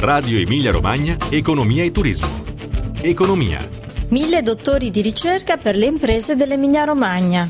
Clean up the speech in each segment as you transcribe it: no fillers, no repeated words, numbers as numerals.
Radio Emilia Romagna, Economia e Turismo. Economia. 1000 dottori di ricerca per le imprese dell'Emilia Romagna.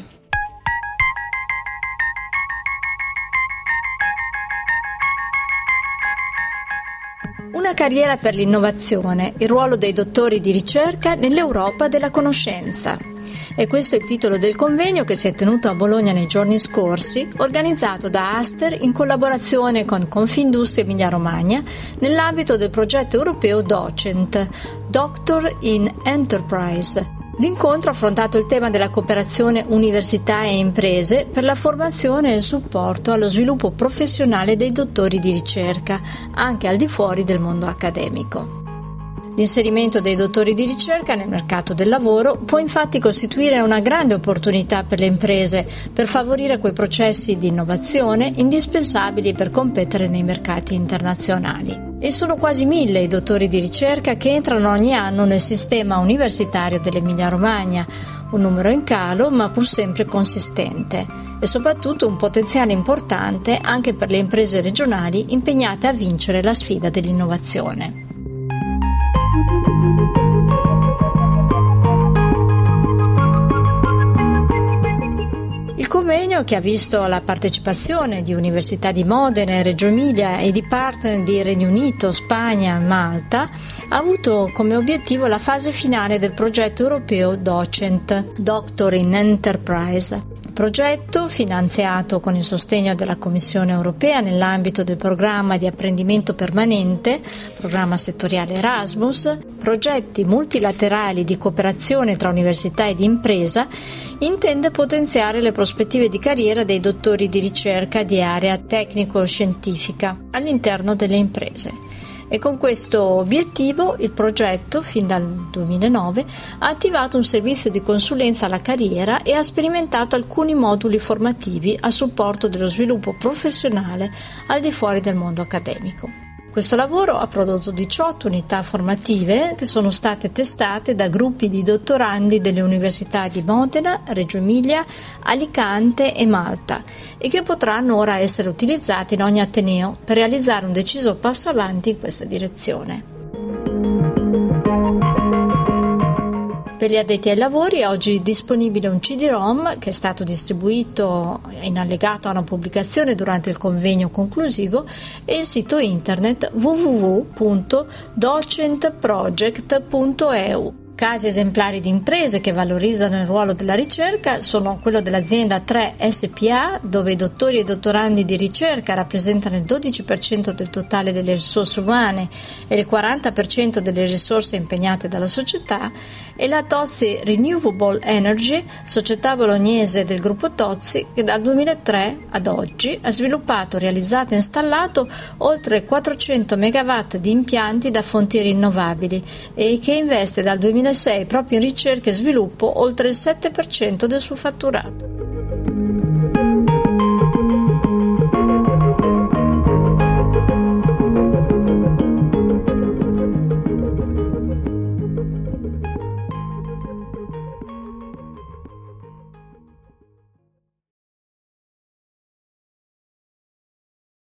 Una carriera per l'innovazione, il ruolo dei dottori di ricerca nell'Europa della conoscenza. E questo è il titolo del convegno che si è tenuto a Bologna nei giorni scorsi, organizzato da Aster in collaborazione con Confindustria Emilia Romagna nell'ambito del progetto europeo Docent, Doctor in Enterprise. L'incontro ha affrontato il tema della cooperazione università e imprese per la formazione e il supporto allo sviluppo professionale dei dottori di ricerca, anche al di fuori del mondo accademico. L'inserimento dei dottori di ricerca nel mercato del lavoro può infatti costituire una grande opportunità per le imprese per favorire quei processi di innovazione indispensabili per competere nei mercati internazionali. E sono quasi 1000 i dottori di ricerca che entrano ogni anno nel sistema universitario dell'Emilia Romagna, un numero in calo ma pur sempre consistente e soprattutto un potenziale importante anche per le imprese regionali impegnate a vincere la sfida dell'innovazione. Il convegno, che ha visto la partecipazione di Università di Modena e Reggio Emilia e di partner di Regno Unito, Spagna e Malta, ha avuto come obiettivo la fase finale del progetto europeo Docent, Doctor in Enterprise. Progetto finanziato con il sostegno della Commissione europea nell'ambito del programma di apprendimento permanente, programma settoriale Erasmus, progetti multilaterali di cooperazione tra università ed impresa, intende potenziare le prospettive di carriera dei dottori di ricerca di area tecnico-scientifica all'interno delle imprese. E con questo obiettivo il progetto, fin dal 2009, ha attivato un servizio di consulenza alla carriera e ha sperimentato alcuni moduli formativi a supporto dello sviluppo professionale al di fuori del mondo accademico. Questo lavoro ha prodotto 18 unità formative che sono state testate da gruppi di dottorandi delle università di Modena, Reggio Emilia, Alicante e Malta e che potranno ora essere utilizzati in ogni ateneo per realizzare un deciso passo avanti in questa direzione. Per gli addetti ai lavori è oggi disponibile un CD-ROM che è stato distribuito in allegato a una pubblicazione durante il convegno conclusivo e il sito internet www.docentproject.eu. Casi esemplari di imprese che valorizzano il ruolo della ricerca sono quello dell'azienda 3 SPA, dove i dottori e dottorandi di ricerca rappresentano il 12% del totale delle risorse umane e il 40% delle risorse impegnate dalla società, e la Tozzi Renewable Energy, società bolognese del gruppo Tozzi, che dal 2003 ad oggi ha sviluppato, realizzato e installato oltre 400 megawatt di impianti da fonti rinnovabili e che investe dal 2006 proprio in ricerca e sviluppo oltre il 7% del suo fatturato.